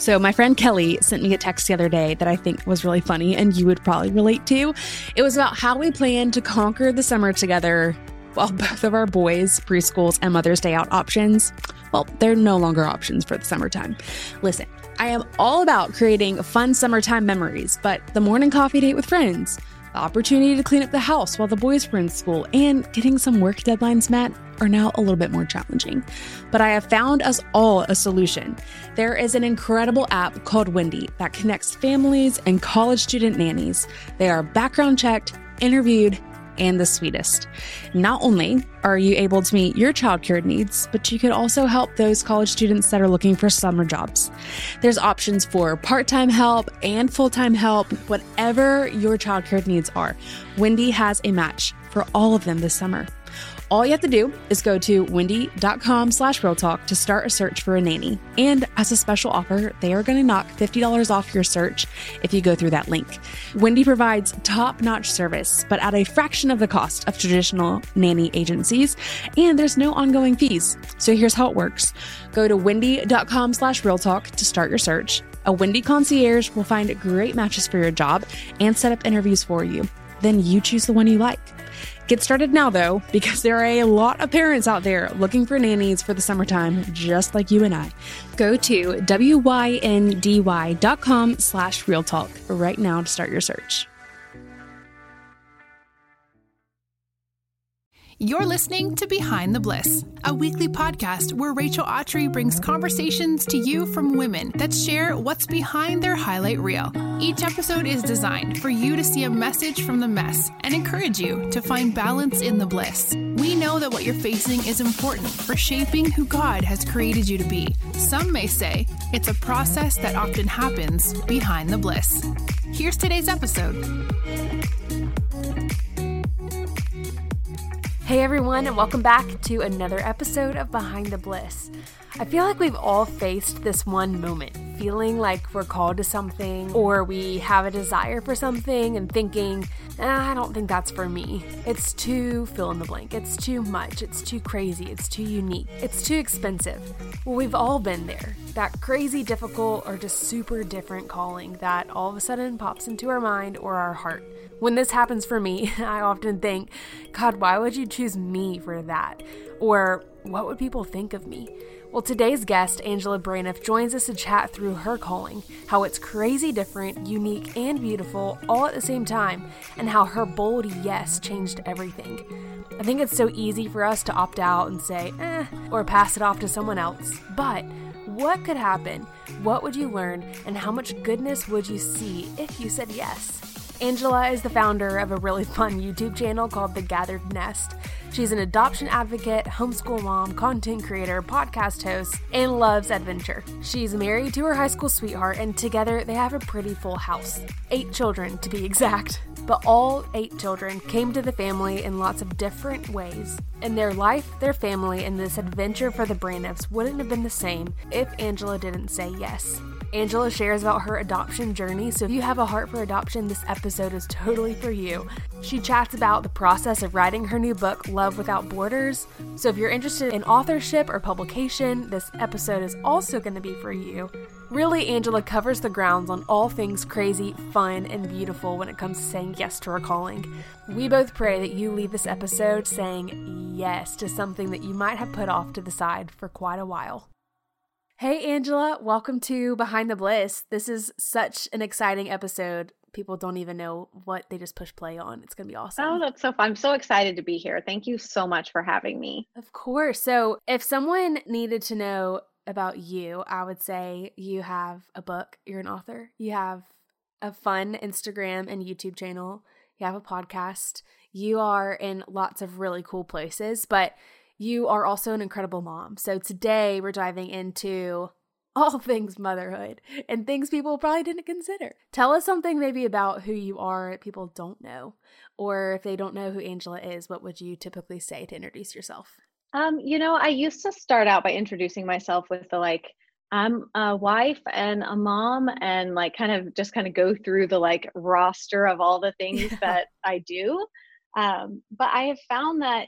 So my friend Kelly sent me a text the other day that I think was really funny and you would probably relate to. It was about how we plan to conquer the summer together while both of our boys' preschools and Mother's Day out options, well, they're no longer options for the summertime. Listen, I am all about creating fun summertime memories, but the morning coffee date with friends, the opportunity to clean up the house while the boys were in school, and getting some work deadlines met are now a little bit more challenging. But I have found us all a solution. There is an incredible app called Wendy that connects families and college student nannies. They are background checked, interviewed, and the sweetest. Not only are you able to meet your childcare needs, but you could also help those college students that are looking for summer jobs. There's options for part-time help and full-time help, whatever your childcare needs are. Wendy has a match for all of them this summer. All you have to do is go to wendy.com/realtalk to start a search for a nanny. And as a special offer, they are going to knock $50 off your search if you go through that link. Wendy provides top-notch service, but at a fraction of the cost of traditional nanny agencies, and there's no ongoing fees. So here's how it works. Go to wendy.com/realtalk to start your search. A Wendy concierge will find great matches for your job and set up interviews for you. Then you choose the one you like. Get started now, though, because there are a lot of parents out there looking for nannies for the summertime, just like you and I. Go to wyndy.com/realtalk right now to start your search. You're listening to Behind the Bliss, a weekly podcast where Rachel Autry brings conversations to you from women that share what's behind their highlight reel. Each episode is designed for you to see a message from the mess and encourage you to find balance in the bliss. We know that what you're facing is important for shaping who God has created you to be. Some may say it's a process that often happens behind the bliss. Here's today's episode. Hey everyone, and welcome back to another episode of Behind the Bliss. I feel like we've all faced this one moment, feeling like we're called to something, or we have a desire for something and thinking, I don't think that's for me. It's too fill in the blank. It's too much. It's too crazy. It's too unique. It's too expensive. Well, we've all been there. That crazy, difficult, or just super different calling that all of a sudden pops into our mind or our heart. When this happens for me, I often think, God, why would you choose me for that? Or what would people think of me? Well, today's guest, Angela Braniff, joins us to chat through her calling, how it's crazy different, unique, and beautiful all at the same time, and how her bold yes changed everything. I think it's so easy for us to opt out and say, or pass it off to someone else. But what could happen? What would you learn? And how much goodness would you see if you said yes? Angela is the founder of a really fun YouTube channel called The Gathered Nest. She's an adoption advocate, homeschool mom, content creator, podcast host, and loves adventure. She's married to her high school sweetheart, and together they have a pretty full house. 8 children, to be exact. But all 8 children came to the family in lots of different ways. And their life, their family, and this adventure for the Braniffs wouldn't have been the same if Angela didn't say yes. Angela shares about her adoption journey, so if you have a heart for adoption, this episode is totally for you. She chats about the process of writing her new book, Love Without Borders. So if you're interested in authorship or publication, this episode is also going to be for you. Really, Angela covers the grounds on all things crazy, fun, and beautiful when it comes to saying yes to her calling. We both pray that you leave this episode saying yes to something that you might have put off to the side for quite a while. Hey, Angela, welcome to Behind the Bliss. This is such an exciting episode. People don't even know what they just push play on. It's going to be awesome. Oh, that's so fun. I'm so excited to be here. Thank you so much for having me. Of course. So if someone needed to know about you, I would say you have a book. You're an author. You have a fun Instagram and YouTube channel. You have a podcast. You are in lots of really cool places, but you are also an incredible mom. So today we're diving into all things motherhood and things people probably didn't consider. Tell us something maybe about who you are that people don't know, or if they don't know who Angela is, what would you typically say to introduce yourself? I used to start out by introducing myself with I'm a wife and a mom, and kind of go through the roster of all the things that I do. But I have found that,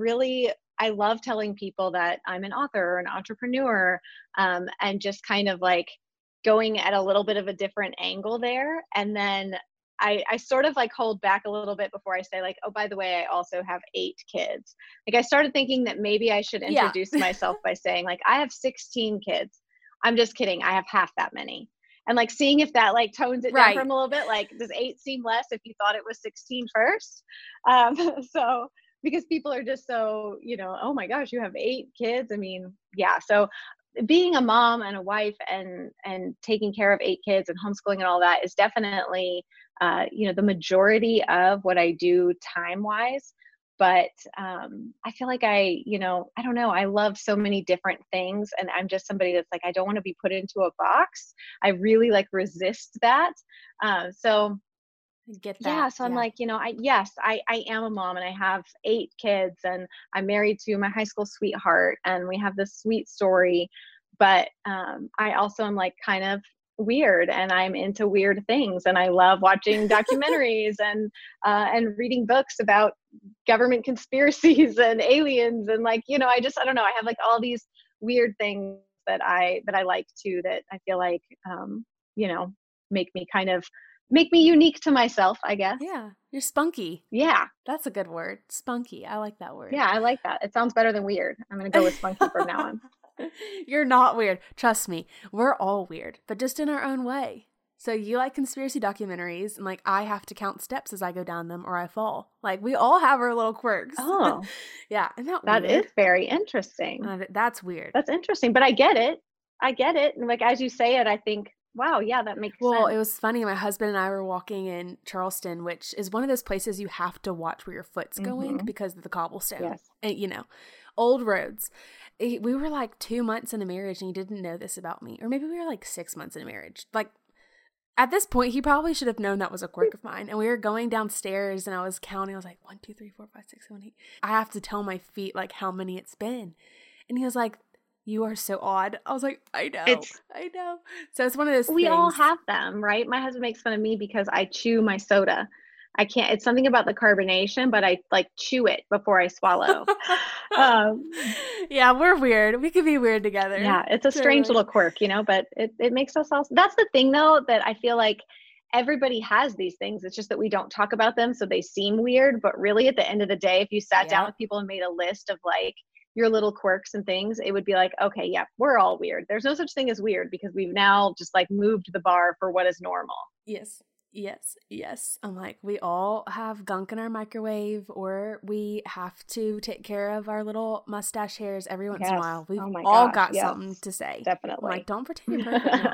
I love telling people that I'm an author or an entrepreneur, and just going at a little bit of a different angle there. And then I sort of like hold back a little bit before I say like, oh, by the way, I also have 8 kids. Like I started thinking that maybe I should Yeah. introduce myself by saying like, I have 16 kids. I'm just kidding. I have half that many. And like seeing if that like tones it down Right. for him a little bit, like does 8 seem less if you thought it was 16 first? So because people are just so, oh my gosh, you have 8 kids. I mean, yeah. So being a mom and a wife and taking care of 8 kids and homeschooling and all that is definitely the majority of what I do time wise. But I feel like I don't know, I love so many different things, and I'm just somebody that's like, I don't want to be put into a box. I really like resist that. So Get that. yeah, so I'm like, I am a mom and I have 8 kids and I'm married to my high school sweetheart and we have this sweet story. But I also am like kind of weird and I'm into weird things and I love watching documentaries and reading books about government conspiracies and aliens and like, I don't know. I have like all these weird things that I like too, that I feel like, make me unique to myself, I guess. Yeah. You're spunky. Yeah. That's a good word. Spunky. I like that word. Yeah, I like that. It sounds better than weird. I'm going to go with spunky from now on. You're not weird. Trust me. We're all weird, but just in our own way. So you like conspiracy documentaries, and like I have to count steps as I go down them or I fall. Like we all have our little quirks. Oh. Yeah. Isn't that That weird? is very interesting. That's weird. That's interesting, but I get it. And like, as you say it, I think, wow, yeah, that makes sense. Well, it was funny. My husband and I were walking in Charleston, which is one of those places you have to watch where your foot's going because of the cobblestone. Yes. And, old roads. We were like 2 months in a marriage and he didn't know this about me. Or maybe we were like 6 months in a marriage. Like at this point, he probably should have known that was a quirk of mine. And we were going downstairs and I was counting. I was like, 1, 2, 3, 4, 5, 6, 7, 8. I have to tell my feet like how many it's been. And he was like, you are so odd. I was like, I know. So it's one of those things. We all have them, right? My husband makes fun of me because I chew my soda. I can't, it's something about the carbonation, but I like chew it before I swallow. Yeah, we're weird. We could be weird together. Yeah, it's a strange little quirk, but it makes us all. That's the thing though, that I feel like everybody has these things. It's just that we don't talk about them. So they seem weird, but really at the end of the day, if you sat down with people and made a list of like your little quirks and things, it would be like, okay, yeah, we're all weird. There's no such thing as weird because we've now just like moved the bar for what is normal. Yes. I'm like, we all have gunk in our microwave, or we have to take care of our little mustache hairs every once in a while. We've all got something to say. Definitely. I'm like, don't pretend you're perfect.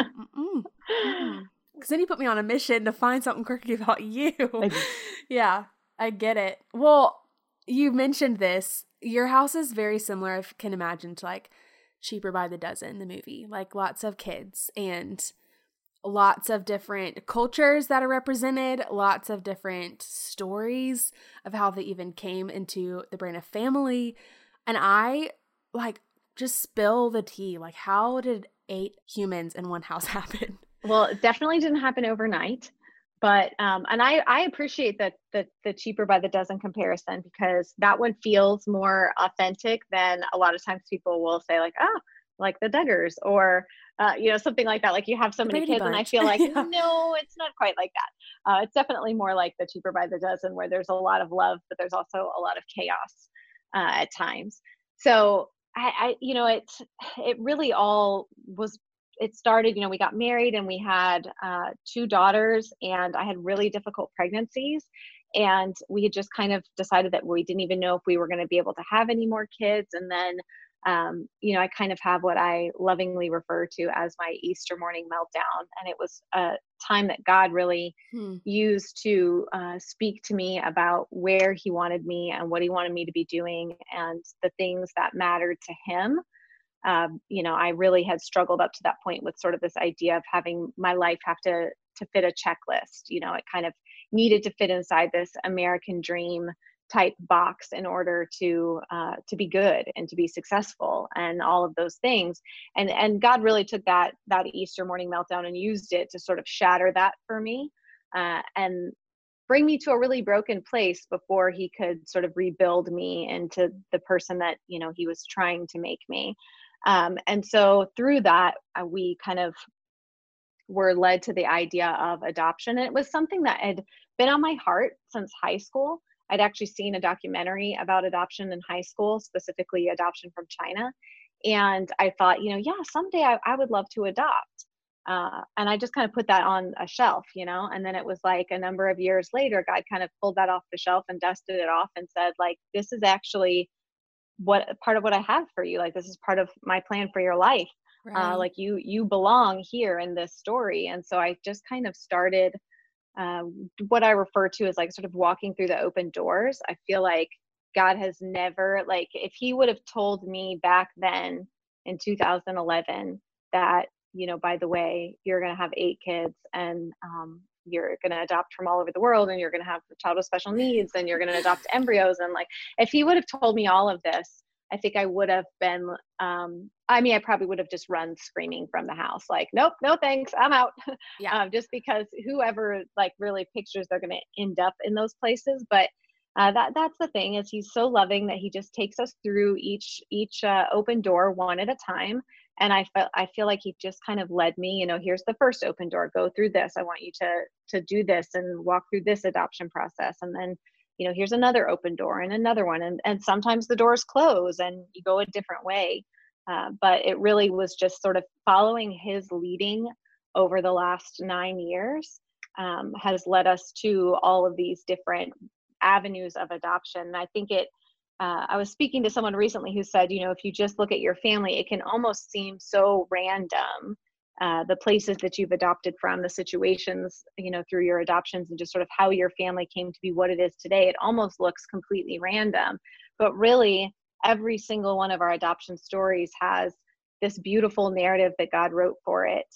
Because then you put me on a mission to find something quirky about you. Yeah, I get it. Well, you mentioned this. Your house is very similar, I can imagine, to like Cheaper by the Dozen, the movie. Like lots of kids and lots of different cultures that are represented, lots of different stories of how they even came into the Branagh family. And I like just spill the tea. Like, how did 8 humans in one house happen? Well, it definitely didn't happen overnight. But, and I appreciate that the Cheaper by the Dozen comparison, because that one feels more authentic than a lot of times people will say like, oh, like the Duggars or, something like that. Like you have so many kids and I feel like, no, it's not quite like that. It's definitely more like the Cheaper by the Dozen, where there's a lot of love, but there's also a lot of chaos at times. So it really all was, it started, we got married and we had 2 daughters, and I had really difficult pregnancies. And we had just kind of decided that we didn't even know if we were going to be able to have any more kids. And then, I kind of have what I lovingly refer to as my Easter morning meltdown. And it was a time that God really used to speak to me about where he wanted me and what he wanted me to be doing and the things that mattered to him. I really had struggled up to that point with sort of this idea of having my life have to fit a checklist. It kind of needed to fit inside this American dream type box in order to be good and to be successful and all of those things. And God really took that Easter morning meltdown and used it to sort of shatter that for me and bring me to a really broken place before he could sort of rebuild me into the person that, he was trying to make me. And so through that, we kind of were led to the idea of adoption. And it was something that had been on my heart since high school. I'd actually seen a documentary about adoption in high school, specifically adoption from China. And I thought, yeah, someday I would love to adopt. And I just kind of put that on a shelf, and then it was like a number of years later, God kind of pulled that off the shelf and dusted it off and said, like, this is actually part of what I have for you. Like, this is part of my plan for your life. Right. Like you belong here in this story. And so I just kind of started what I refer to as like sort of walking through the open doors. I feel like God has never, like, if he would have told me back then in 2011 that, by the way, you're going to have 8 kids and you're going to adopt from all over the world and you're going to have a child with special needs and you're going to adopt embryos. And like, if he would have told me all of this, I think I would have been, I probably would have just run screaming from the house. Like, nope, no thanks, I'm out. Yeah. Just because whoever like really pictures they're going to end up in those places. But that's the thing, is he's so loving that he just takes us through each open door one at a time. And I feel like he just kind of led me, here's the first open door, go through this. I want you to do this and walk through this adoption process. And then, here's another open door and another one. And sometimes the doors close and you go a different way. But it really was just sort of following his leading over the last 9 years has led us to all of these different avenues of adoption. And I think I was speaking to someone recently who said, if you just look at your family, it can almost seem so random, the places that you've adopted from, the situations, through your adoptions, and just sort of how your family came to be what it is today. It almost looks completely random, but really every single one of our adoption stories has this beautiful narrative that God wrote for it,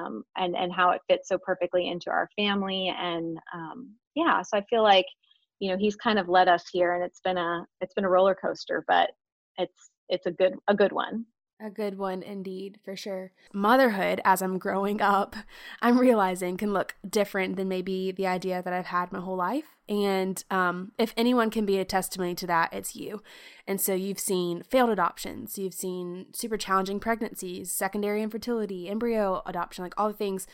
and how it fits so perfectly into our family. And so I feel like, he's kind of led us here, and it's been a roller coaster, but it's a good one. A good one indeed, for sure. Motherhood, as I'm growing up, I'm realizing can look different than maybe the idea that I've had my whole life. And if anyone can be a testimony to that, it's you. And so you've seen failed adoptions, you've seen super challenging pregnancies, secondary infertility, embryo adoption, like all the things.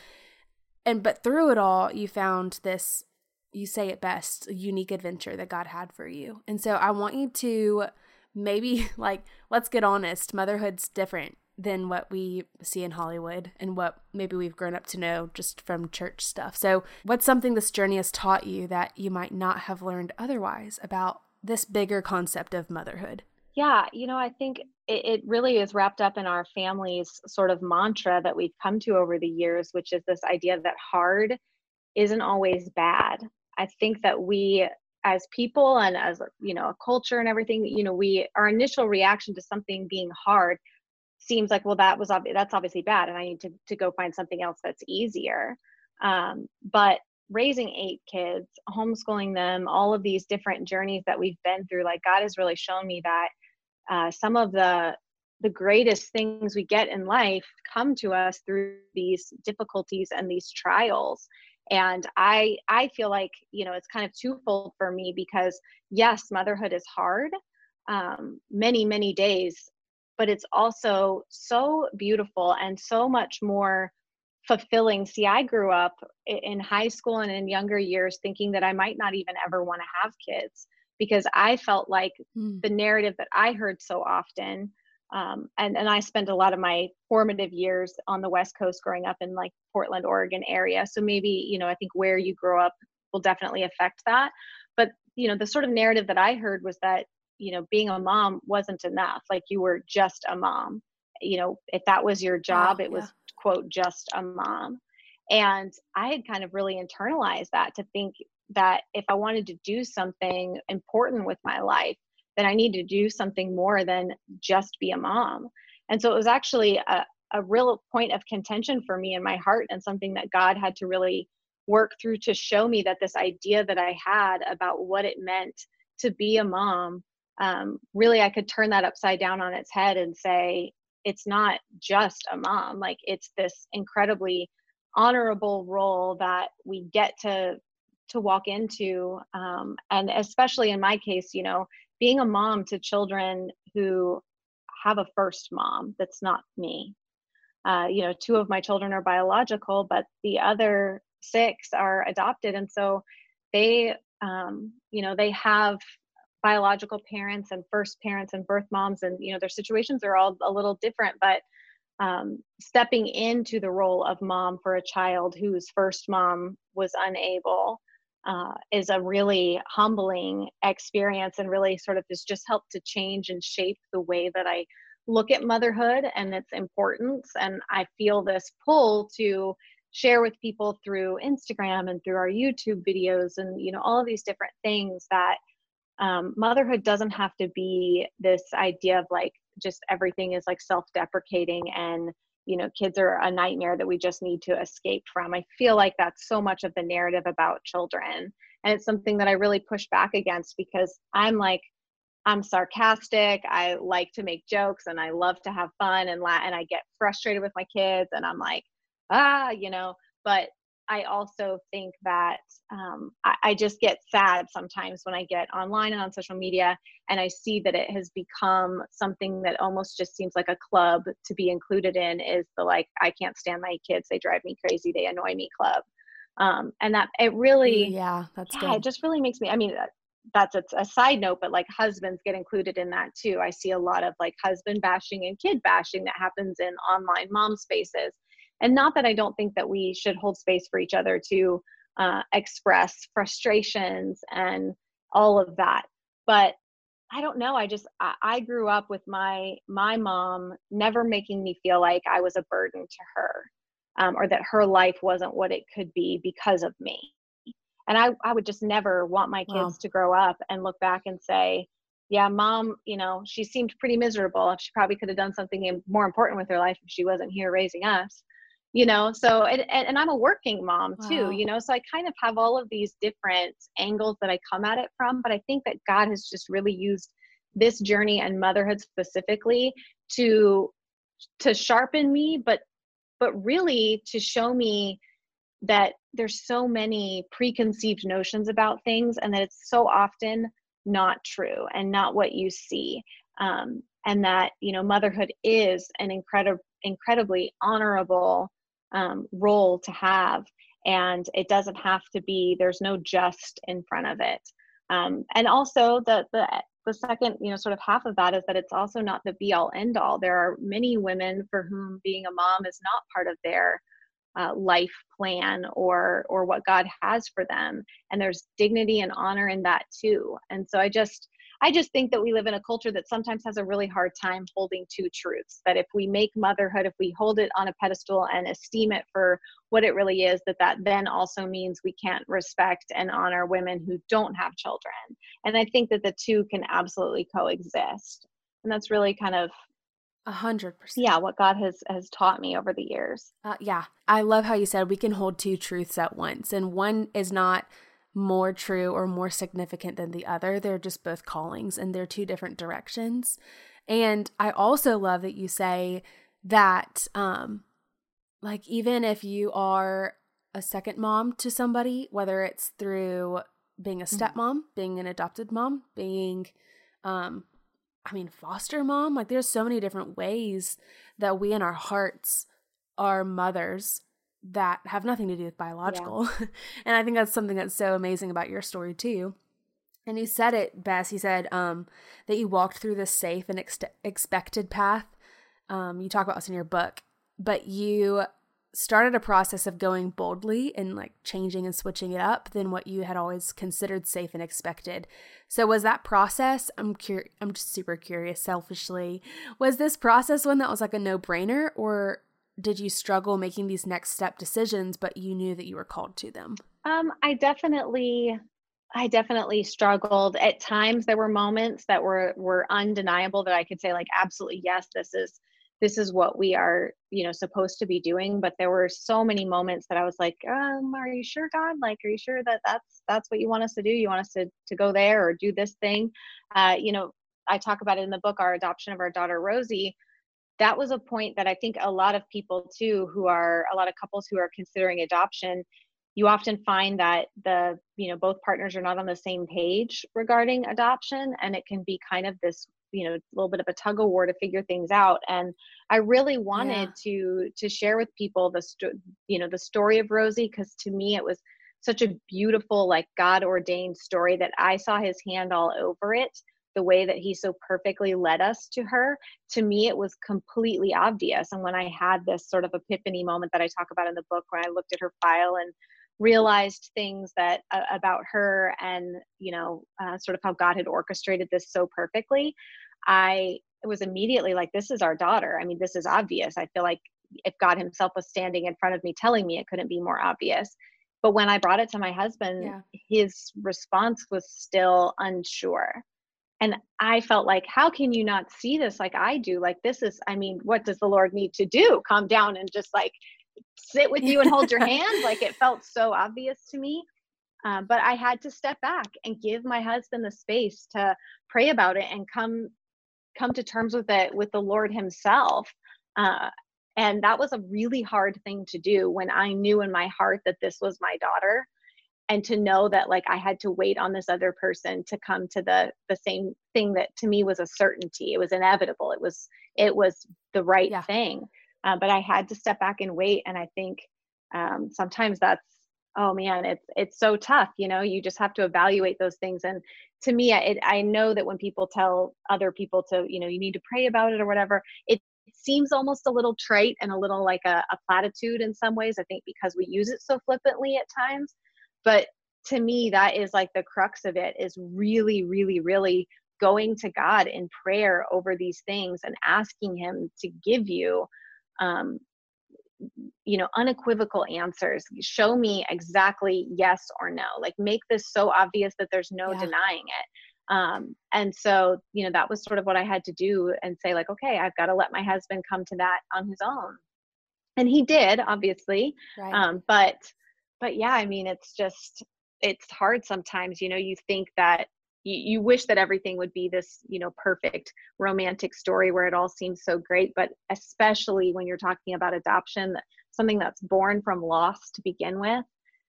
But through it all, you found this, you say it best, unique adventure that God had for you. And so I want you to maybe, like, let's get honest, motherhood's different than what we see in Hollywood and what maybe we've grown up to know just from church stuff. So what's something this journey has taught you that you might not have learned otherwise about this bigger concept of motherhood? Yeah, I think it really is wrapped up in our family's sort of mantra that we've come to over the years, which is this idea that hard isn't always bad. I think that we, as people and as a culture and everything, our initial reaction to something being hard seems like, well, that's obviously bad, and I need to go find something else that's easier. But raising 8 kids, homeschooling them, all of these different journeys that we've been through, like, God has really shown me that some of the greatest things we get in life come to us through these difficulties and these trials. And I feel like, it's kind of twofold for me, because yes, motherhood is hard, many, many days, but it's also so beautiful and so much more fulfilling. See, I grew up in high school and in younger years thinking that I might not even ever want to have kids, because I felt like the narrative that I heard so often, and I spent a lot of my formative years on the West Coast growing up in like Portland, Oregon area. So maybe, I think where you grow up will definitely affect that. But, the sort of narrative that I heard was that, being a mom wasn't enough. Like, you were just a mom. If that was your job, it was, quote, just a mom. And I had kind of really internalized that, to think that if I wanted to do something important with my life, then I need to do something more than just be a mom. And so it was actually a real point of contention for me in my heart, and something that God had to really work through to show me that this idea that I had about what it meant to be a mom, really I could turn that upside down on its head and say, it's not just a mom. Like, it's this incredibly honorable role that we get to walk into. And especially in my case, being a mom to children who have a first mom that's not me. 2 of my children are biological, but the other 6 are adopted. And so they, they have biological parents and first parents and birth moms, and, their situations are all a little different, but stepping into the role of mom for a child whose first mom was unable is a really humbling experience, and really sort of has just helped to change and shape the way that I look at motherhood and its importance. And I feel this pull to share with people through Instagram and through our YouTube videos and, all of these different things, that motherhood doesn't have to be this idea of like just everything is like self-deprecating and kids are a nightmare that we just need to escape from. I feel like that's so much of the narrative about children, and it's something that I really push back against, because I'm sarcastic, I like to make jokes, and I love to have fun and and I get frustrated with my kids, and I'm like but I also think that I just get sad sometimes when I get online and on social media and I see that it has become something that almost just seems like a club to be included in, is the like, I can't stand my kids, they drive me crazy, they annoy me club. And that it really, that's good. It just really makes me, that's a side note, but like husbands get included in that too. I see a lot of like husband bashing and kid bashing that happens in online mom spaces. And not that I don't think that we should hold space for each other to express frustrations and all of that. But I don't know. I grew up with my mom never making me feel like I was a burden to her, or that her life wasn't what it could be because of me. And I would just never want my kids to grow up and look back and say, yeah, mom, she seemed pretty miserable. She probably could have done something more important with her life if she wasn't here raising us. So, and I'm a working mom too, so I kind of have all of these different angles that I come at it from, but I think that God has just really used this journey and motherhood specifically to sharpen me, but really to show me that there's so many preconceived notions about things, and that it's so often not true and not what you see. And that, motherhood is an incredibly honorable role to have, and it doesn't have to be, there's no just in front of it. And also the second, sort of half of that is that it's also not the be all end all. There are many women for whom being a mom is not part of their life plan or what God has for them. And there's dignity and honor in that too. And so I just think that we live in a culture that sometimes has a really hard time holding two truths, that if we make motherhood, if we hold it on a pedestal and esteem it for what it really is, that then also means we can't respect and honor women who don't have children. And I think that the two can absolutely coexist. And that's really kind of 100%. Yeah, what God has taught me over the years. Yeah. I love how you said we can hold two truths at once, and one is not more true or more significant than the other. They're just both callings, and they're two different directions. And I also love that you say that, like, even if you are a second mom to somebody, whether it's through being a stepmom, being an adopted mom, being, foster mom, like there's so many different ways that we in our hearts are mothers that have nothing to do with biological. Yeah. And I think that's something that's so amazing about your story too. And you said it best. You said that you walked through this safe and expected path. You talk about this in your book, but you started a process of going boldly and like changing and switching it up than what you had always considered safe and expected. So was that process, I'm just super curious selfishly, was this process one that was like a no-brainer, or did you struggle making these next step decisions, but you knew that you were called to them? I definitely struggled. At times there were moments that were undeniable that I could say like, absolutely, yes, this is what we are, supposed to be doing. But there were so many moments that I was like, are you sure, God? Like, are you sure that that's what you want us to do? You want us to go there or do this thing? I talk about it in the book, our adoption of our daughter, Rosie. That was a point that I think a lot of people too, a lot of couples who are considering adoption, you often find that both partners are not on the same page regarding adoption, and it can be kind of this, little bit of a tug of war to figure things out. And I really Yeah. wanted to share with people the story of Rosie, because to me it was such a beautiful, like, God ordained story that I saw his hand all over it, the way that he so perfectly led us to her. To me, it was completely obvious. And when I had this sort of epiphany moment that I talk about in the book, when I looked at her file and realized things that about her, and sort of how God had orchestrated this so perfectly, I was immediately like, this is our daughter. I mean, this is obvious. I feel like if God himself was standing in front of me telling me, it couldn't be more obvious. But when I brought it to my husband, Yeah. his response was still unsure. And I felt like, how can you not see this like I do? Like, this is, I mean, what does the Lord need to do? Calm down and just like sit with you and hold your hand? Like, it felt so obvious to me. But I had to step back and give my husband the space to pray about it and come to terms with it with the Lord himself. Uh, and that was a really hard thing to do when I knew in my heart that this was my daughter, and to know that, like, I had to wait on this other person to come to the same thing that to me was a certainty. It was inevitable. It was the right Yeah. thing. But I had to step back and wait. And I think sometimes that's, oh man, it's so tough. You just have to evaluate those things. And to me, I know that when people tell other people to, you need to pray about it or whatever, it seems almost a little trite and a little like a platitude in some ways, I think, because we use it so flippantly at times. But to me, that is like the crux of it, is really, really, really going to God in prayer over these things and asking him to give you, um, unequivocal answers. Show me exactly yes or no. Like, make this so obvious that there's no Yeah. denying it. And so, that was sort of what I had to do, and say, like, okay, I've got to let my husband come to that on his own. And he did, obviously. Right. But yeah, I mean, it's hard sometimes. You think that you wish that everything would be this, perfect romantic story where it all seems so great. But especially when you're talking about adoption, something that's born from loss to begin with,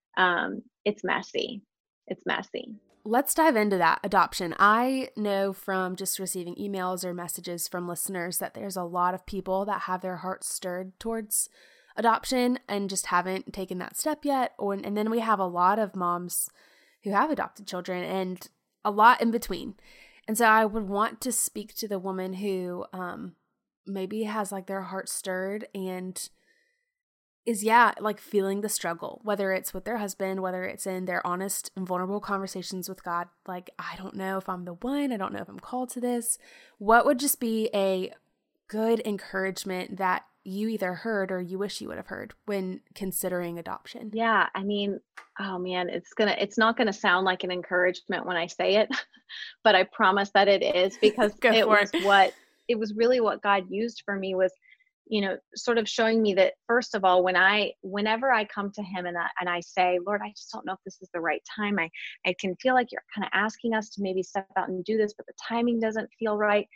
it's messy. It's messy. Let's dive into that adoption. I know from just receiving emails or messages from listeners that there's a lot of people that have their hearts stirred towards adoption and just haven't taken that step yet. And then we have a lot of moms who have adopted children and a lot in between. And so I would want to speak to the woman who maybe has like their heart stirred and is, like feeling the struggle, whether it's with their husband, whether it's in their honest and vulnerable conversations with God. Like, I don't know if I'm the one. I don't know if I'm called to this. What would just be a good encouragement that you either heard or you wish you would have heard when considering adoption? Yeah, I mean, oh man, it's not gonna sound like an encouragement when I say it, but I promise that it is, because Go for it was really what God used for me, was, sort of showing me that, first of all, whenever I come to him and I say, Lord, I just don't know if this is the right time. I can feel like you're kind of asking us to maybe step out and do this, but the timing doesn't feel right.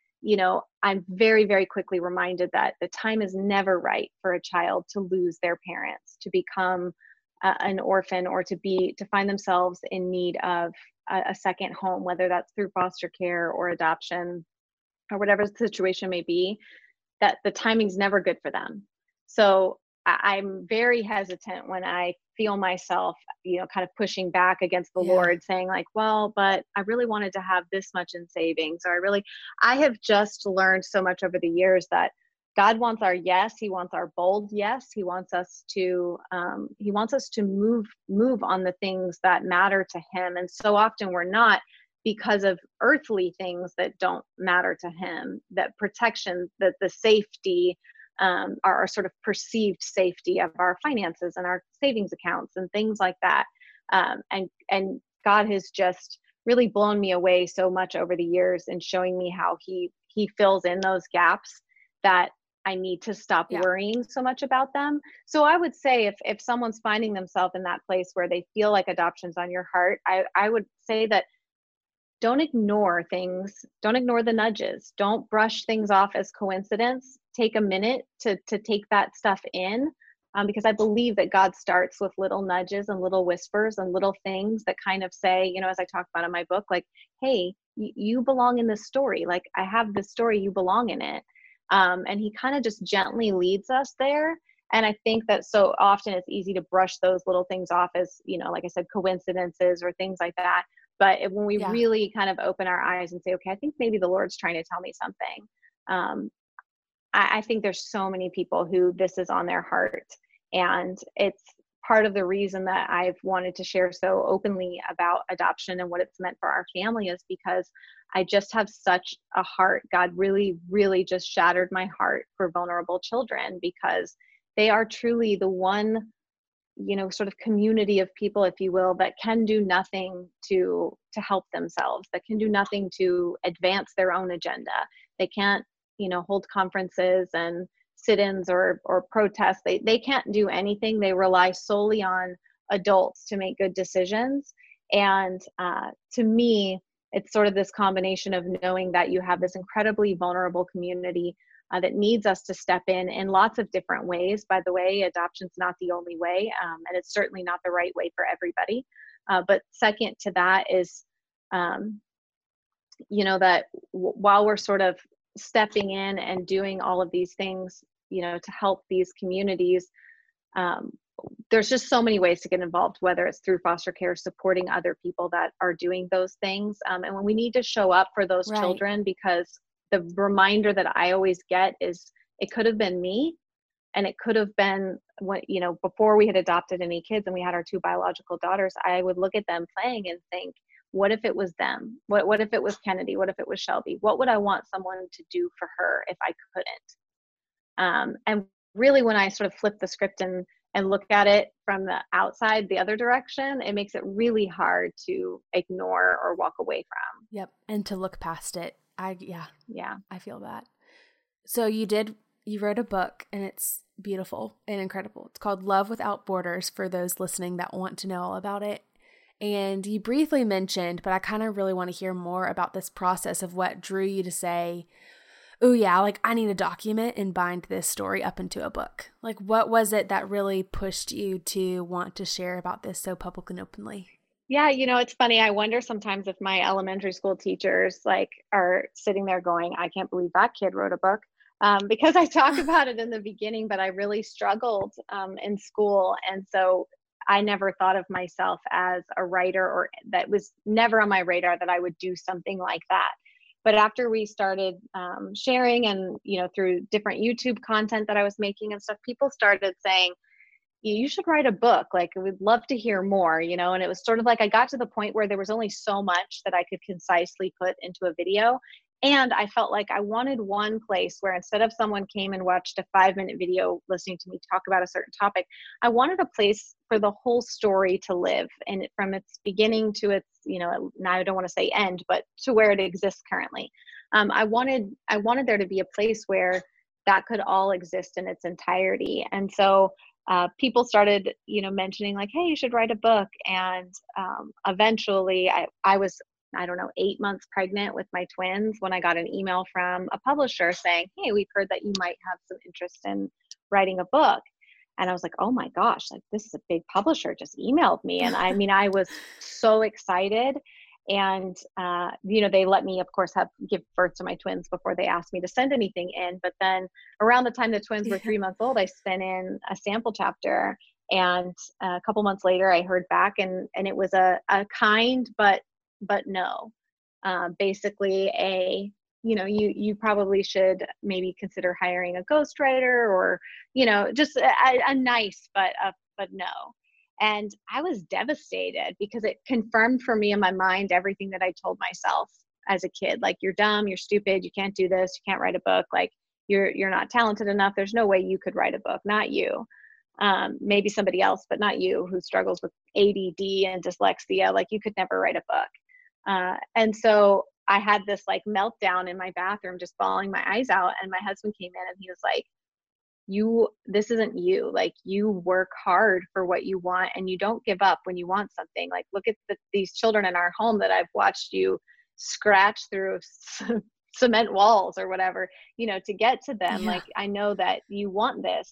I'm very, very quickly reminded that the time is never right for a child to lose their parents, to become an orphan, or to find themselves in need of a second home, whether that's through foster care or adoption or whatever the situation may be, that the timing's never good for them. So I'm very hesitant when I feel myself, kind of pushing back against the Lord, saying like, well, but I really wanted to have this much in savings, or I have just learned so much over the years that God wants our yes. He wants our bold yes. He wants us to move on the things that matter to him. And so often we're not, because of earthly things that don't matter to him, that protection, that the safety, our sort of perceived safety of our finances and our savings accounts and things like that. And God has just really blown me away so much over the years in showing me how he fills in those gaps, that I need to stop worrying so much about them. So I would say if someone's finding themselves in that place where they feel like adoption's on your heart, I would say that don't ignore things. Don't ignore the nudges. Don't brush things off as coincidence. Take a minute to take that stuff in. because I believe that God starts with little nudges and little whispers and little things that kind of say, you know, as I talk about in my book, like, hey, you belong in this story. Like, I have this story, you belong in it. And he kind of just gently leads us there. And I think that so often it's easy to brush those little things off as, you know, like I said, coincidences or things like that. But when we really kind of open our eyes and say, okay, I think maybe the Lord's trying to tell me something. I think there's so many people who this is on their heart. And it's part of the reason that I've wanted to share so openly about adoption and what it's meant for our family, is because I just have such a heart. God really, really just shattered my heart for vulnerable children, because they are truly the one, you know, sort of community of people, if you will, that can do nothing to help themselves, that can do nothing to advance their own agenda. They can't, you know, hold conferences and sit-ins or protests. They can't do anything. They rely solely on adults to make good decisions. And to me, it's sort of this combination of knowing that you have this incredibly vulnerable community that needs us to step in lots of different ways. By the way, adoption's not the only way, and it's certainly not the right way for everybody. But second to that is, you know, that while we're sort of stepping in and doing all of these things, you know, to help these communities, there's just so many ways to get involved, whether it's through foster care, supporting other people that are doing those things. And when we need to show up for those children, because the reminder that I always get is it could have been me, and it could have been what, you know, before we had adopted any kids and we had our 2 biological daughters, I would look at them playing and think, what if it was them? What if it was Kennedy? What if it was Shelby? What would I want someone to do for her if I couldn't? And really, when I sort of flip the script and look at it from the outside, the other direction, it makes it really hard to ignore or walk away from. Yep. And to look past it. I feel that. So you wrote a book, and it's beautiful and incredible. It's called Love Without Borders, for those listening that want to know all about it. And you briefly mentioned, but I kind of really want to hear more about this process of what drew you to say, oh yeah, like I need to document and bind this story up into a book. Like, what was it that really pushed you to want to share about this so publicly and openly? Yeah, you know, it's funny. I wonder sometimes if my elementary school teachers like are sitting there going, I can't believe that kid wrote a book. Because I talk about it in the beginning, but I really struggled in school. And so I never thought of myself as a writer, or that was never on my radar that I would do something like that. But after we started sharing and, you know, through different YouTube content that I was making and stuff, people started saying, you should write a book. Like, we'd love to hear more, you know? And it was sort of like, I got to the point where there was only so much that I could concisely put into a video. And I felt like I wanted one place where, instead of someone came and watched a 5-minute video listening to me talk about a certain topic, I wanted a place for the whole story to live, and from its beginning to its, you know, now I don't want to say end, but to where it exists currently. I wanted there to be a place where that could all exist in its entirety. And so people started, you know, mentioning like, hey, you should write a book. And eventually I was, I don't know, 8 months pregnant with my twins when I got an email from a publisher saying, hey, we've heard that you might have some interest in writing a book. And I was like, oh my gosh, like, this is a big publisher just emailed me. And I mean, I was so excited. And, you know, they let me, of course, give birth to my twins before they asked me to send anything in. But then around the time the twins were 3 months old, I sent in a sample chapter. And a couple months later, I heard back, and it was a kind, but no, basically you know, you probably should maybe consider hiring a ghostwriter, or, you know, just a nice, but no. And I was devastated, because it confirmed for me in my mind everything that I told myself as a kid. Like, you're dumb, you're stupid, you can't do this, you can't write a book, like you're not talented enough. There's no way you could write a book, not you. Maybe somebody else, but not you, who struggles with ADD and dyslexia. Like, you could never write a book. And so I had this like meltdown in my bathroom, just bawling my eyes out. And my husband came in and he was like, this isn't you. Like, you work hard for what you want, and you don't give up when you want something. Like, look at these children in our home that I've watched you scratch through cement walls or whatever, you know, to get to them. Yeah. Like, I know that you want this,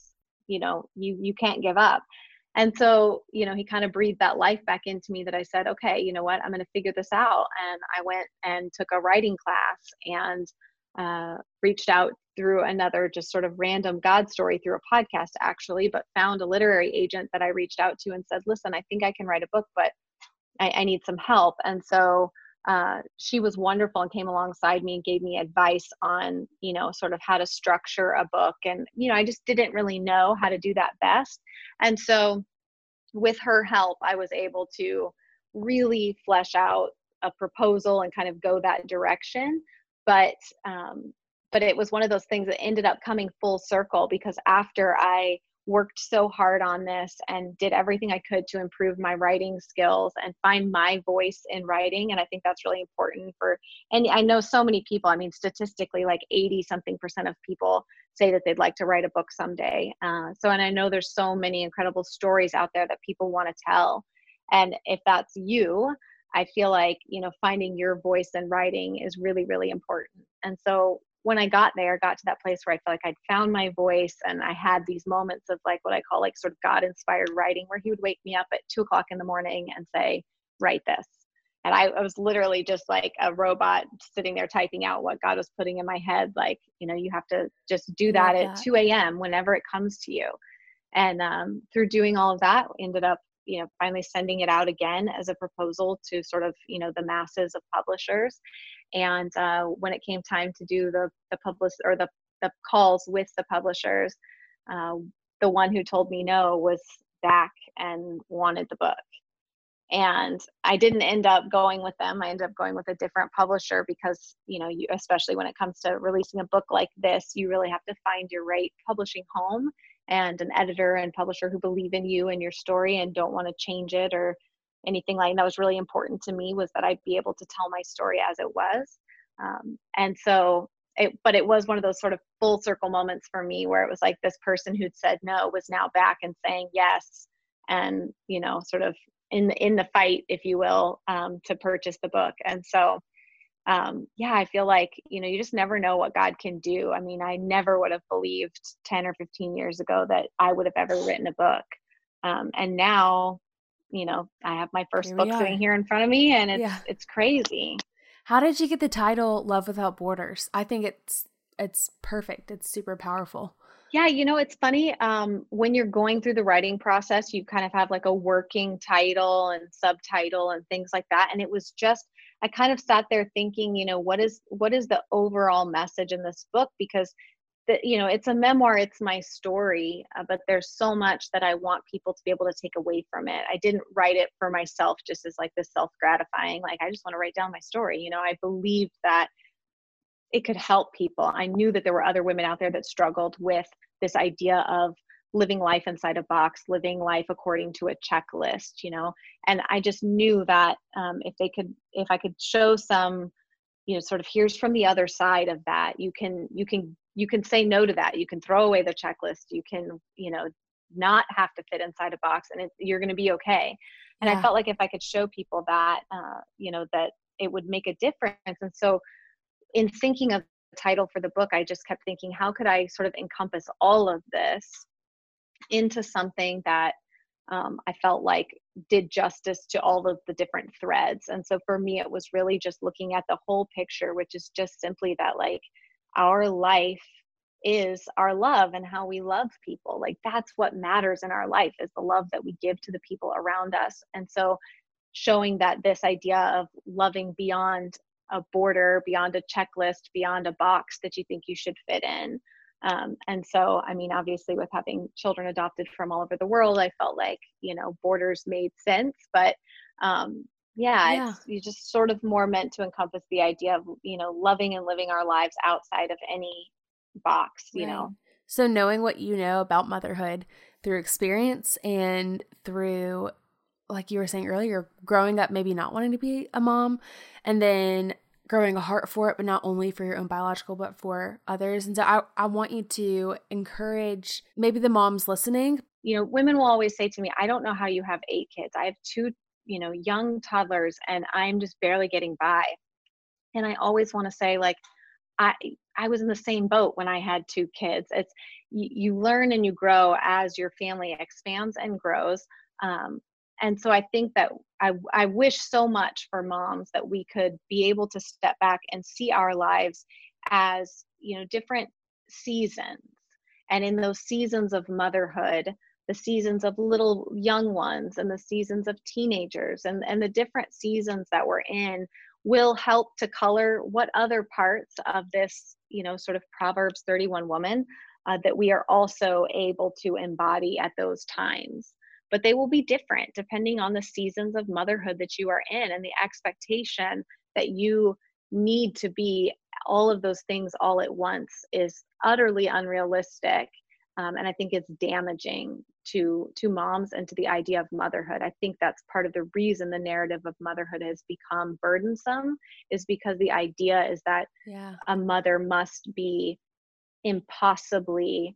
you can't give up. And so, he kind of breathed that life back into me that I said, okay, you know what, I'm going to figure this out. And I went and took a writing class and reached out through another just sort of random God story through a podcast actually, but found a literary agent that I reached out to and said, listen, I think I can write a book, but I need some help. And so she was wonderful and came alongside me and gave me advice on, sort of how to structure a book. And, I just didn't really know how to do that best. And so with her help, I was able to really flesh out a proposal and kind of go that direction. But it was one of those things that ended up coming full circle, because after I worked so hard on this and did everything I could to improve my writing skills and find my voice in writing. And I think that's really important and I know so many people, I mean, statistically, like 80-something% of people say that they'd like to write a book someday. And I know there's so many incredible stories out there that people want to tell. And if that's you, I feel like, finding your voice in writing is really, really important. And so when I got to that place where I felt like I'd found my voice, and I had these moments of like what I call like sort of God inspired writing, where he would wake me up at 2:00 in the morning and say, write this. And I was literally just like a robot sitting there typing out what God was putting in my head. Like, you have to just do that at 2 a.m. whenever it comes to you. And through doing all of that, ended up, finally sending it out again as a proposal to sort of, the masses of publishers. And when it came time to do the calls with the publishers, the one who told me no was back and wanted the book. And I didn't end up going with them. I ended up going with a different publisher because, you, especially when it comes to releasing a book like this, you really have to find your right publishing home and an editor and publisher who believe in you and your story and don't want to change it or anything like that. That was really important to me, was that I'd be able to tell my story as it was. And so it was one of those sort of full circle moments for me, where it was like this person who'd said no was now back and saying yes. And, sort of in the fight, if you will, to purchase the book. And so, I feel like, you just never know what God can do. I mean, I never would have believed 10 or 15 years ago that I would have ever written a book. And now, I have my first book sitting here in front of me, and it's crazy. How did you get the title Love Without Borders? I think it's perfect. It's super powerful. Yeah, it's funny. When you're going through the writing process, you kind of have like a working title and subtitle and things like that. And it was just, I kind of sat there thinking, what is the overall message in this book? Because it's a memoir, it's my story, but there's so much that I want people to be able to take away from it. I didn't write it for myself just as like this self-gratifying, like I just want to write down my story. I believed that it could help people. I knew that there were other women out there that struggled with this idea of living life inside a box, living life according to a checklist, and I just knew that if I could show some, sort of here's from the other side of that, you can say no to that. You can throw away the checklist. You can, not have to fit inside a box, and you're going to be okay. And I felt like if I could show people that, that it would make a difference. And so in thinking of the title for the book, I just kept thinking, how could I sort of encompass all of this into something that I felt like did justice to all of the different threads. And so for me, it was really just looking at the whole picture, which is just simply that, like, our life is our love and how we love people. Like, that's what matters in our life, is the love that we give to the people around us. And so showing that this idea of loving beyond a border, beyond a checklist, beyond a box that you think you should fit in. And so, I mean, obviously with having children adopted from all over the world, I felt like, borders made sense, but it's you just sort of more meant to encompass the idea of, loving and living our lives outside of any box, you know. So knowing what you know about motherhood through experience and through, like you were saying earlier, growing up maybe not wanting to be a mom, and then growing a heart for it, but not only for your own biological, but for others. And so I want you to encourage maybe the moms listening. Women will always say to me, I don't know how you have 8 kids. I have 2, young toddlers, and I'm just barely getting by. And I always want to say, like, I I was in the same boat when I had 2 kids. It's you learn and you grow as your family expands and grows. And so I think that I wish so much for moms that we could be able to step back and see our lives as, different seasons. And in those seasons of motherhood, the seasons of little young ones and the seasons of teenagers and the different seasons that we're in will help to color what other parts of this, sort of Proverbs 31 woman that we are also able to embody at those times. But they will be different depending on the seasons of motherhood that you are in, and the expectation that you need to be all of those things all at once is utterly unrealistic. And I think it's damaging to moms and to the idea of motherhood. I think that's part of the reason the narrative of motherhood has become burdensome, is because the idea is that a mother must be impossibly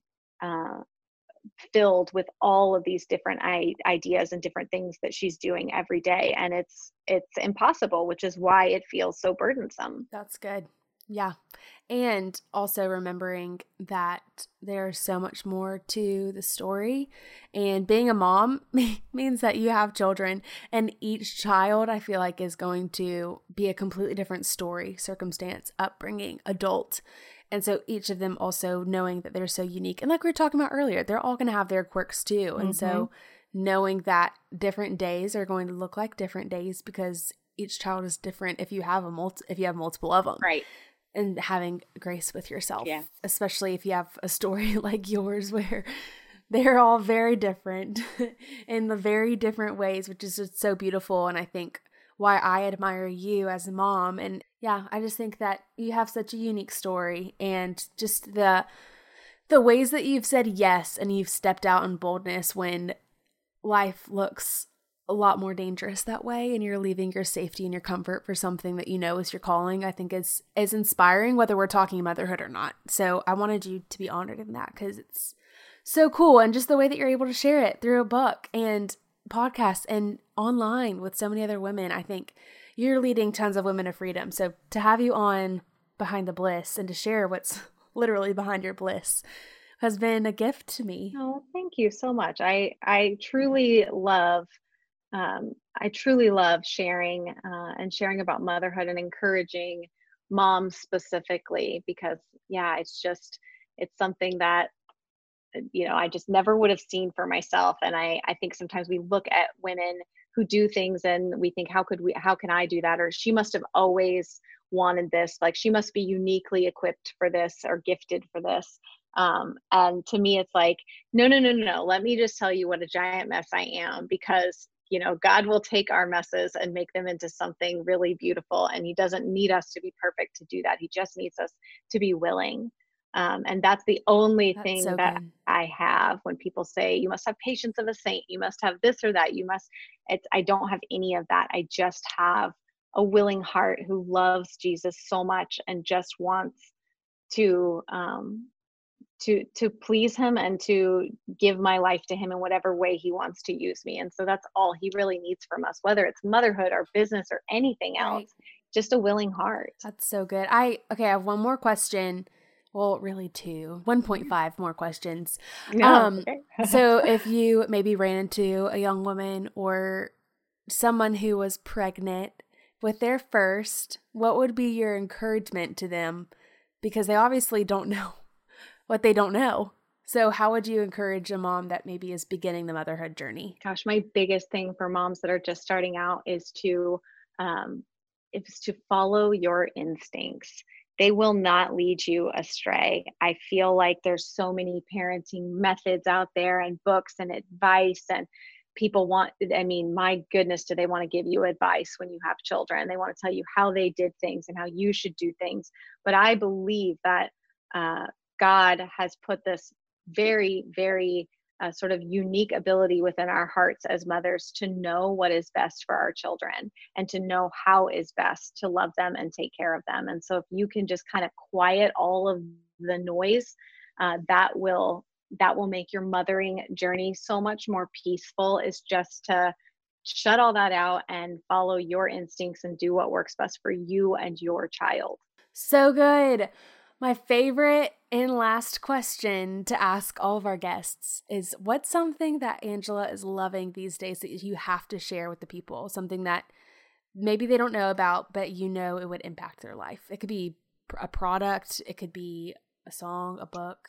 filled with all of these different ideas and different things that she's doing every day. And it's impossible, which is why it feels so burdensome. That's good. Yeah. And also remembering that there's so much more to the story, and being a mom means that you have children, and each child I feel like is going to be a completely different story, circumstance, upbringing, adult. And so each of them also knowing that they're so unique. And like we were talking about earlier, they're all going to have their quirks too. And so knowing that different days are going to look like different days because each child is different if you have multiple of them. Right. And having grace with yourself, yeah. Especially if you have a story like yours where they're all very different in the very different ways, which is just so beautiful. And I think why I admire you as a mom. And yeah, I just think that you have such a unique story, and just the ways that you've said yes and you've stepped out in boldness when life looks a lot more dangerous that way, and you're leaving your safety and your comfort for something that you know is your calling, I think is inspiring, whether we're talking motherhood or not. So I wanted you to be honored in that because it's so cool. And just the way that you're able to share it through a book and podcast and online with so many other women, I think you're leading tons of women to freedom. So to have you on Behind the Bliss and to share what's literally behind your bliss has been a gift to me. Oh, thank you so much. I truly love sharing and sharing about motherhood and encouraging moms specifically, because it's something that, I just never would have seen for myself. And I think sometimes we look at women who do things and we think, how can I do that? Or she must have always wanted this, like she must be uniquely equipped for this or gifted for this. And to me, it's like, no. Let me just tell you what a giant mess I am, because God will take our messes and make them into something really beautiful. And he doesn't need us to be perfect to do that. He just needs us to be willing. And that's the only thing so that good. I have when people say, you must have patience of a saint, you must have this or that, I don't have any of that. I just have a willing heart who loves Jesus so much and just wants to please him and to give my life to him in whatever way he wants to use me. And so that's all he really needs from us, whether it's motherhood or business or anything else, right. Just a willing heart. That's so good. I have one more question. Well, really 1.5 more questions. Okay. So if you maybe ran into a young woman or someone who was pregnant with their first, what would be your encouragement to them? Because they obviously don't know what they don't know. So how would you encourage a mom that maybe is beginning the motherhood journey? Gosh, my biggest thing for moms that are just starting out is to follow your instincts. They will not lead you astray. I feel like there's so many parenting methods out there and books and advice, and people my goodness, do they want to give you advice when you have children? They want to tell you how they did things and how you should do things. But I believe that God has put this very, very sort of unique ability within our hearts as mothers to know what is best for our children and to know how is best to love them and take care of them. And so if you can just kind of quiet all of the noise, that will make your mothering journey so much more peaceful, is just to shut all that out and follow your instincts and do what works best for you and your child. So good. My favorite and last question to ask all of our guests is, what's something that Angela is loving these days that you have to share with the people? Something that maybe they don't know about, but you know it would impact their life. It could be a product. It could be a song, a book.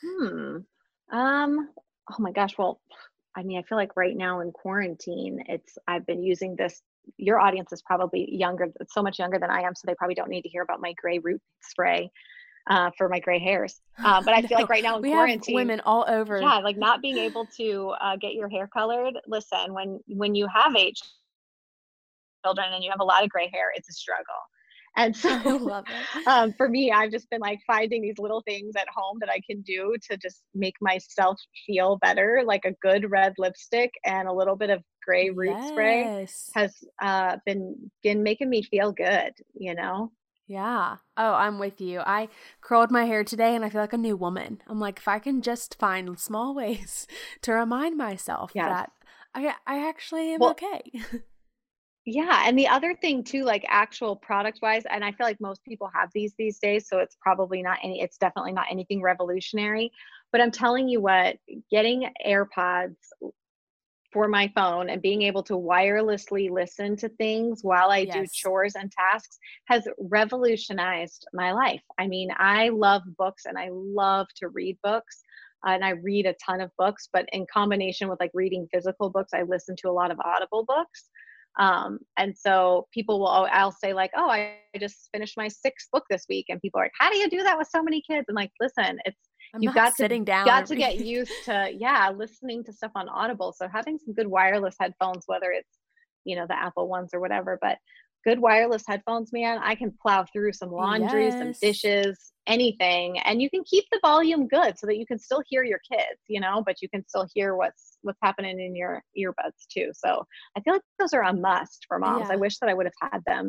Oh my gosh. Well, I mean, I feel like right now in quarantine, I've been using this. Your audience is probably younger, so much younger than I am, so they probably don't need to hear about my gray root spray for my gray hairs. But I feel like right now in quarantine, have women all over. Yeah, like not being able to get your hair colored. Listen, when you have 8 children and you have a lot of gray hair, it's a struggle. And so I love it. For me, I've just been like finding these little things at home that I can do to just make myself feel better, like a good red lipstick and a little bit of gray root spray has been making me feel good, you know? Yeah. Oh, I'm with you. I curled my hair today and I feel like a new woman. I'm like, if I can just find small ways to remind myself that I actually am okay. Yeah. And the other thing too, like actual product wise, and I feel like most people have these days, so it's probably it's definitely not anything revolutionary, but I'm telling you what, getting AirPods for my phone and being able to wirelessly listen to things while I do chores and tasks has revolutionized my life. I mean, I love books and I love to read books. And I read a ton of books, but in combination with like reading physical books, I listen to a lot of Audible books. And so I'll say like, oh, I just finished my 6th book this week. And people are like, how do you do that with so many kids? I'm like, listen, you've got to get used to, listening to stuff on Audible. So having some good wireless headphones, whether it's, the Apple ones or whatever, but good wireless headphones, man, I can plow through some laundry, some dishes, anything. And you can keep the volume good so that you can still hear your kids, but you can still hear what's happening in your earbuds too. So I feel like those are a must for moms. I wish that I would have had them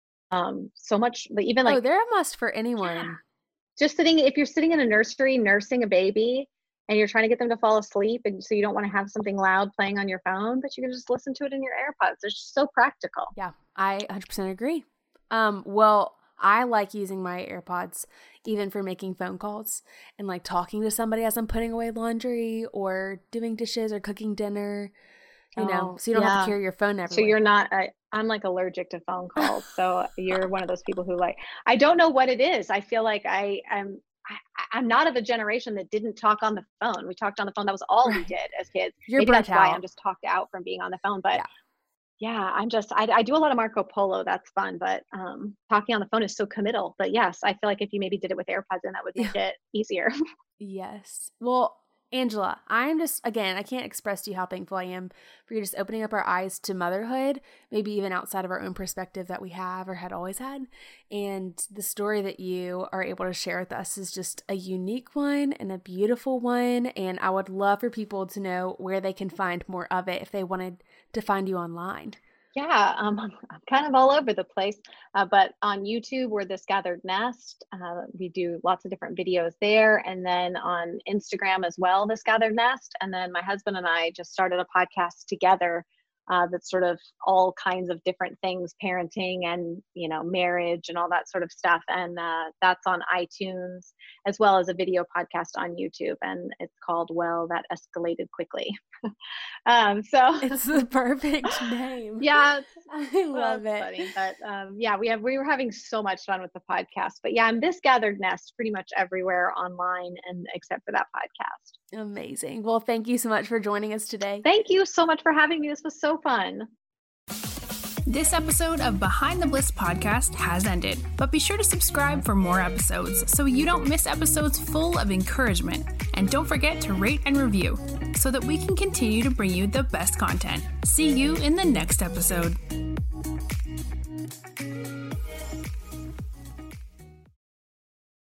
so much, even like, they're a must for anyone. Yeah. Just if you're sitting in a nursery nursing a baby and you're trying to get them to fall asleep, and so you don't want to have something loud playing on your phone, but you can just listen to it in your AirPods. They're just so practical. Yeah, I 100% agree. Well, I like using my AirPods even for making phone calls and like talking to somebody as I'm putting away laundry or doing dishes or cooking dinner, so you don't have to carry your phone everywhere. So you're not, I'm like allergic to phone calls. So you're one of those people who I don't know what it is. I feel like I'm not of a generation that didn't talk on the phone. We talked on the phone. That was all we did as kids. Maybe that's why I'm just talked out from being on the phone. But I do a lot of Marco Polo. That's fun. But talking on the phone is so committal. But yes, I feel like if you maybe did it with AirPods in, that would make it easier. Yes. Well, Angela, I'm just, again, I can't express to you how thankful I am for you just opening up our eyes to motherhood, maybe even outside of our own perspective that we have or had always had. And the story that you are able to share with us is just a unique one and a beautiful one. And I would love for people to know where they can find more of it if they wanted to find you online. Yeah, I'm kind of all over the place, but on YouTube, we're This Gathered Nest. We do lots of different videos there, and then on Instagram as well, This Gathered Nest. And then my husband and I just started a podcast together that's sort of all kinds of different things, parenting and, marriage and all that sort of stuff. And that's on iTunes, as well as a video podcast on YouTube. And it's called Well, That Escalated Quickly. So it's the perfect name. Yeah. I love it. Funny. But we were having so much fun with the podcast. But yeah, I'm This Gathered Nest pretty much everywhere online, and except for that podcast. Amazing. Well, thank you so much for joining us today. Thank you so much for having me. This was so fun. This episode of Behind the Bliss podcast has ended, but be sure to subscribe for more episodes so you don't miss episodes full of encouragement. And don't forget to rate and review so that we can continue to bring you the best content. See you in the next episode.